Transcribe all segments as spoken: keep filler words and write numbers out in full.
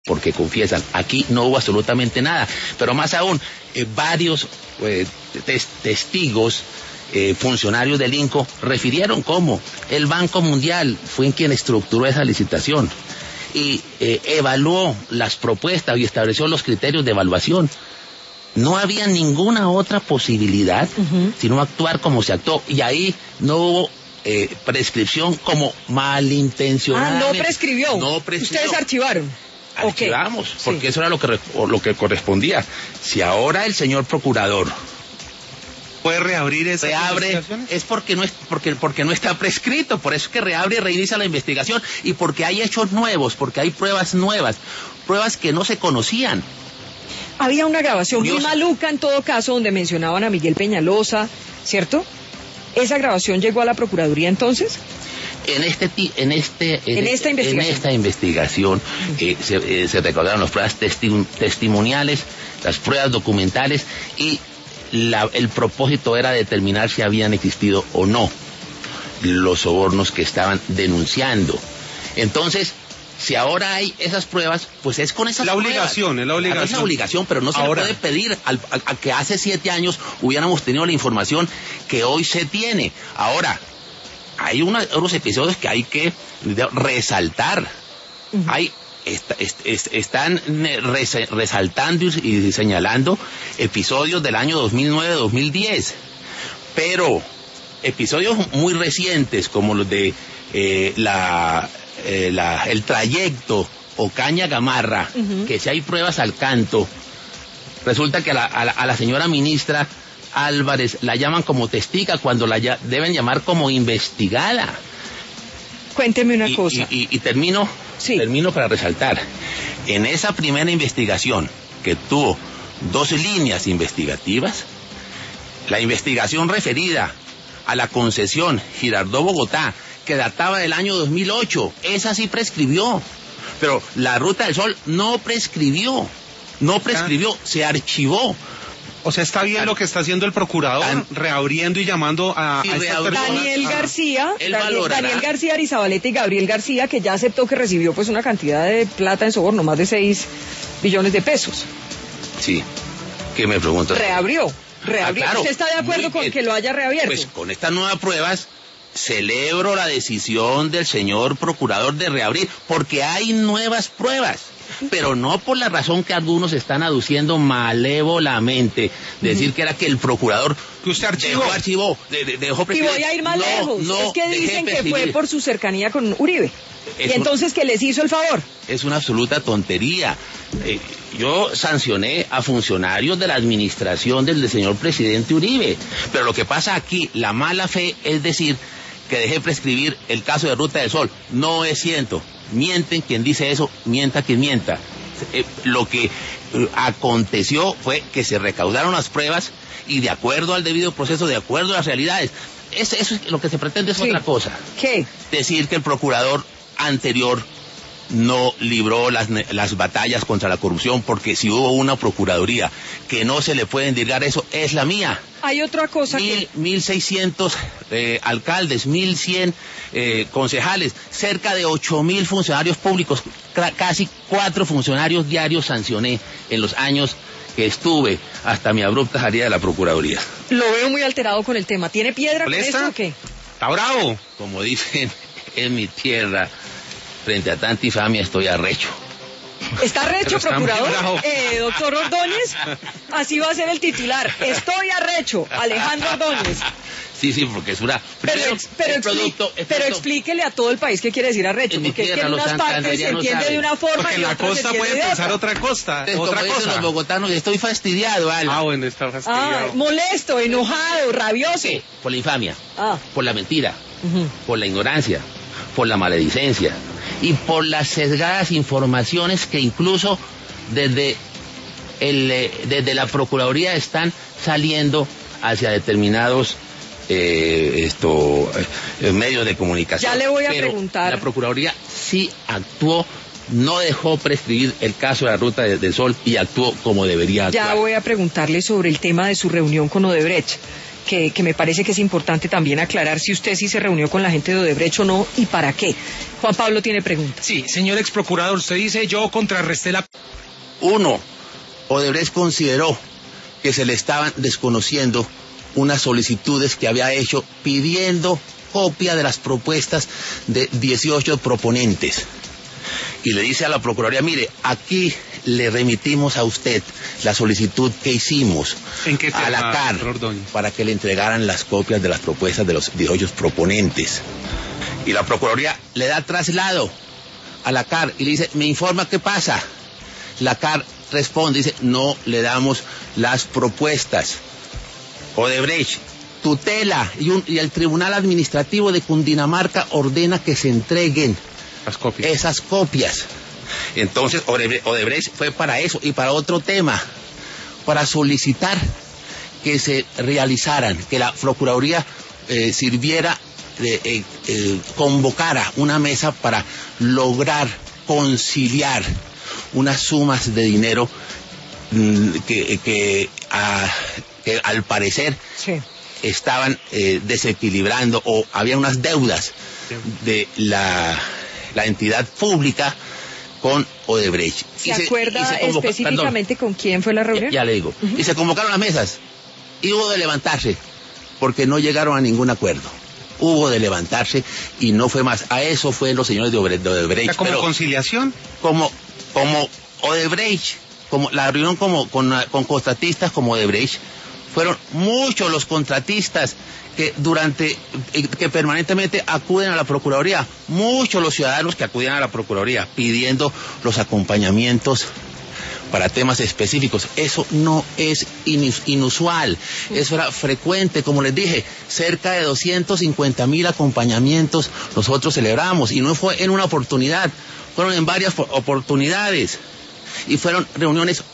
porque confiesan. Aquí no hubo absolutamente nada, pero más aún, eh, varios eh, tes testigos, eh, funcionarios del INCO, refirieron cómo el Banco Mundial fue quien estructuró esa licitación y eh, evaluó las propuestas y estableció los criterios de evaluación. No había ninguna otra posibilidad, uh-huh, sino actuar como se actuó, y ahí no hubo eh, prescripción como malintencionada. Ah, no prescribió. No prescribió. Ustedes archivaron. Archivamos, okay, porque sí, eso era lo que, lo que correspondía. Si ahora el señor procurador puede reabrir esa reabre, es porque no es porque porque no está prescrito, por eso es que reabre y reinicia la investigación, y porque hay hechos nuevos, porque hay pruebas nuevas, pruebas que no se conocían. Había una grabación Dios. muy maluca en todo caso donde mencionaban a Miguel Peñalosa, ¿cierto? ¿Esa grabación llegó a la Procuraduría entonces? En este en este en, en esta investigación, en esta investigación eh, se, eh, se recordaron las pruebas testi testimoniales, las pruebas documentales, y la, el propósito era determinar si habían existido o no los sobornos que estaban denunciando. Entonces, si ahora hay esas pruebas, pues es con esas la pruebas. Obligación, es la obligación. Es la obligación, pero no se ahora. le puede pedir al, al, a que hace siete años hubiéramos tenido la información que hoy se tiene. Ahora, hay una, unos episodios que hay que resaltar. Uh-huh. Hay est, est, est, están res, resaltando y señalando episodios del año dos mil nueve dos mil diez, pero episodios muy recientes como los de eh, la, eh, la el trayecto Ocaña Gamarra, uh-huh, que si hay pruebas al canto, resulta que a la, a la, a la señora ministra Álvarez la llaman como testiga cuando la ya, deben llamar como investigada. Cuénteme una y, cosa. Y, y, y termino, sí. termino para resaltar. En esa primera investigación, que tuvo dos líneas investigativas, la investigación referida a la concesión Girardot-Bogotá, que databa del año dos mil ocho, esa sí prescribió, pero la Ruta del Sol no prescribió, no prescribió, se archivó. O sea, está bien lo que está haciendo el procurador, Dan, reabriendo y llamando a, sí, a estas personas. Daniel García, Él Daniel, Daniel García Arizabaleta y Gabriel García, que ya aceptó que recibió pues una cantidad de plata en soborno, más de seis billones de pesos. Sí, ¿qué me preguntas? Reabrió, reabrió. Ah, claro. ¿Usted está de acuerdo con que lo haya reabierto? Pues con estas nuevas pruebas celebro la decisión del señor procurador de reabrir, porque hay nuevas pruebas. Pero no por la razón que algunos están aduciendo malévolamente, decir uh-huh, que era que el procurador que usted archivó, dejó, archivó de, de, dejó y voy a ir más no, lejos, no, es que dicen que fue por su cercanía con Uribe, es y entonces un, que les hizo el favor. Es una absoluta tontería. Eh, yo sancioné a funcionarios de la administración del, del señor presidente Uribe, pero lo que pasa aquí, la mala fe es decir que dejé prescribir el caso de Ruta del Sol. No es cierto. Mienten quien dice eso, mienta quien mienta. Eh, lo que eh, aconteció fue que se recaudaron las pruebas y de acuerdo al debido proceso, de acuerdo a las realidades. Eso, eso es lo que se pretende, es sí. otra cosa. ¿Qué? Decir que el procurador anterior no libró las, las batallas contra la corrupción, porque si hubo una procuraduría que no se le puede endilgar eso, es la mía. Hay otra cosa mil, que... mil seiscientos eh, alcaldes, mil cien eh, concejales, cerca de ocho mil funcionarios públicos, casi cuatro funcionarios diarios sancioné en los años que estuve hasta mi abrupta salida de la procuraduría. Lo veo muy alterado con el tema. ¿Tiene piedra con esto o qué? ¿Está bravo? Como dicen en mi tierra, frente a tanta infamia estoy arrecho. ¿Está arrecho, procurador? Eh, doctor Ordóñez, así va a ser el titular. Estoy arrecho, Alejandro Ordóñez. Sí, sí, porque es una... Pero, Primero, ex, pero, producto, expli pero explíquele a todo el país qué quiere decir arrecho, porque es que en unas partes se entiende de una forma porque y en la costa se puede pensar otra costa, Entonces, otra como cosa. Los bogotanos, estoy fastidiado, Al. Ah, bueno, está fastidiado. Ah, molesto, enojado, rabioso. Sí, por la infamia, ah. por la mentira, uh-huh, por la ignorancia, por la maledicencia y por las sesgadas informaciones que incluso desde el eh, desde la Procuraduría están saliendo hacia determinados eh, esto eh, medios de comunicación. Ya le voy a Pero preguntar. La Procuraduría sí actuó, no dejó prescribir el caso de la Ruta del Sol y actuó como debería actuar. Ya voy a preguntarle sobre el tema de su reunión con Odebrecht. que, que me parece que es importante también aclarar si usted sí se reunió con la gente de Odebrecht o no y para qué. Juan Pablo tiene preguntas. Sí, señor ex procurador, usted dice yo contrarresté la... Uno, Odebrecht consideró que se le estaban desconociendo unas solicitudes que había hecho pidiendo copia de las propuestas de dieciocho proponentes. Y le dice a la Procuraduría, mire, aquí le remitimos a usted la solicitud que hicimos ¿En qué tema, a la C A R para que le entregaran las copias de las propuestas de los dieciocho proponentes. Y la Procuraduría le da traslado a la C A R y le dice, me informa qué pasa. La C A R responde, dice, no le damos las propuestas. Odebrecht tutela y, un, y el Tribunal Administrativo de Cundinamarca ordena que se entreguen Las copias. esas copias. Entonces Odebrecht fue para eso y para otro tema, para solicitar que se realizaran, que la Procuraduría eh, sirviera, de, eh, eh, convocara una mesa para lograr conciliar unas sumas de dinero mmm, que, que, a, que al parecer sí. estaban eh, desequilibrando o había unas deudas sí. de la, la entidad pública con Odebrecht. ¿Se, y se acuerda y se convoca, específicamente perdón, con quién fue la reunión? Ya, ya le digo. Uh-huh. Y se convocaron las mesas y hubo de levantarse porque no llegaron a ningún acuerdo. Hubo de levantarse y no fue más. A eso fue los señores de Odebrecht. De Odebrecht ¿Como pero conciliación? Como, como Odebrecht, como la reunión como, con, con contratistas como Odebrecht, fueron muchos los contratistas que durante, que permanentemente acuden a la Procuraduría, muchos los ciudadanos que acuden a la Procuraduría pidiendo los acompañamientos para temas específicos. Eso no es inusual, eso era frecuente, como les dije, cerca de doscientos cincuenta mil acompañamientos nosotros celebramos, y no fue en una oportunidad, fueron en varias oportunidades, y fueron reuniones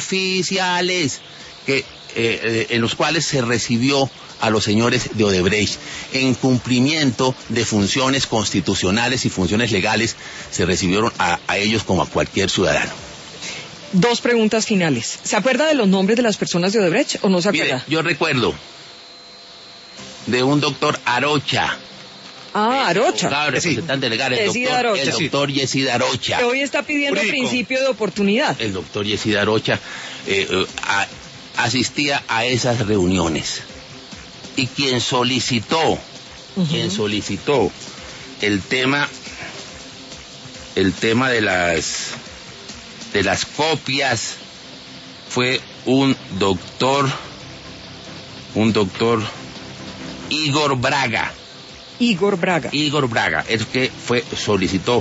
oficiales que, eh, en los cuales se recibió a los señores de Odebrecht en cumplimiento de funciones constitucionales y funciones legales. Se recibieron a, a ellos como a cualquier ciudadano. Dos preguntas finales. ¿Se acuerda de los nombres de las personas de Odebrecht o no se acuerda? Mire, yo recuerdo de un doctor Arocha. Ah, Arocha. Claro, representante legal, el doctor, Arocha. el doctor Yesida Arocha. Que hoy está pidiendo Urico. Principio de oportunidad. El doctor Yesida Arocha eh, eh, a, asistía a esas reuniones. Y quien solicitó, uh-huh. quien solicitó el tema, el tema de las de las copias fue un doctor, un doctor Igor Braga. Igor Braga. Igor Braga, es que fue, solicitó.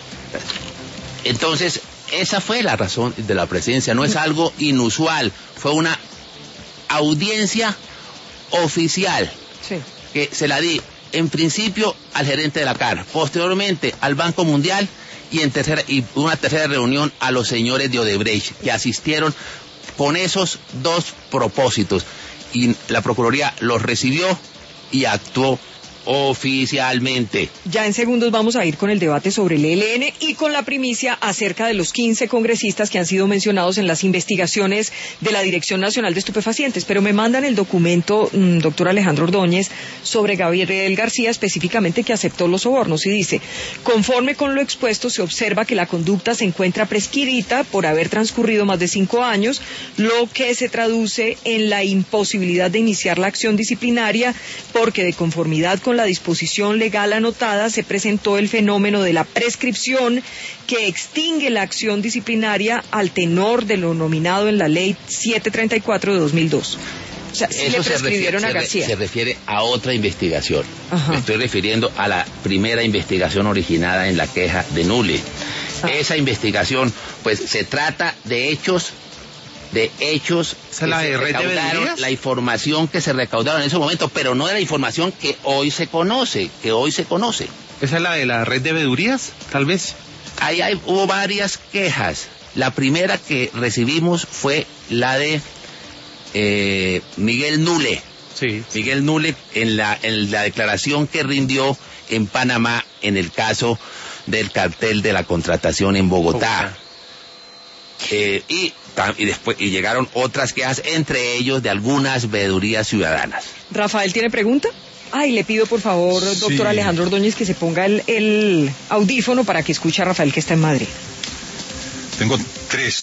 Entonces, esa fue la razón de la presencia, no es algo inusual, fue una audiencia oficial, sí. que se la di en principio al gerente de la C A R, posteriormente al Banco Mundial y en tercera y una tercera reunión a los señores de Odebrecht que asistieron con esos dos propósitos, y la Procuraduría los recibió y actuó oficialmente. Ya en segundos vamos a ir con el debate sobre el E L N y con la primicia acerca de los quince congresistas que han sido mencionados en las investigaciones de la Dirección Nacional de Estupefacientes, pero me mandan el documento, mmm, doctor Alejandro Ordóñez, sobre Gabriel García, específicamente que aceptó los sobornos, y dice, conforme con lo expuesto se observa que la conducta se encuentra prescrita por haber transcurrido más de cinco años, lo que se traduce en la imposibilidad de iniciar la acción disciplinaria porque de conformidad con la disposición legal anotada se presentó el fenómeno de la prescripción que extingue la acción disciplinaria al tenor de lo nominado en la ley setecientos treinta y cuatro de dos mil dos. O sea, sí le prescribieron se refiere, a García. Se refiere a otra investigación. Ajá. Me estoy refiriendo a la primera investigación originada en la queja de Nule. Ah. Esa investigación, pues, se trata de hechos de hechos que la de se recaudaron, la información que se recaudaron en ese momento, pero no de la información que hoy se conoce, que hoy se conoce. ¿Esa es la de la red de veedurías, tal vez? Ahí hay, hubo varias quejas. La primera que recibimos fue la de eh, Miguel Nule. Sí. Miguel Nule en la, en la declaración que rindió en Panamá en el caso del cartel de la contratación en Bogotá. Bogotá. Eh, y, y después y llegaron otras quejas, entre ellos de algunas veedurías ciudadanas. Rafael tiene pregunta. Ay, le pido por favor, doctor sí. Alejandro Ordóñez, que se ponga el, el audífono para que escuche a Rafael, que está en Madrid. Tengo tres.